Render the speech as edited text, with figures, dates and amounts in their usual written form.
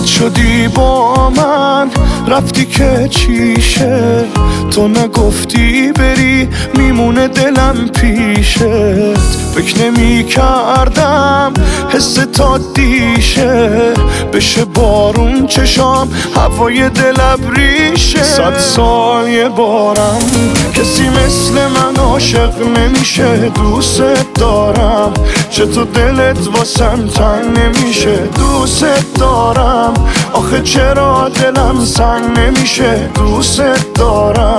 رد شدی با من، رفتی که چیشه، تو نگفتی بری میمونه دلم پیشت. فکر نمی کردم حس تا دیشه، بشه بارون چشام هوای دل ابریشه. 100 سال یه بارم کسی مثل من عاشق نمیشه. دوست دارم چطور دلت واسم تنگ نمیشه. دوست دارم آخه چرا دلم سنگ نمیشه. دوست دارم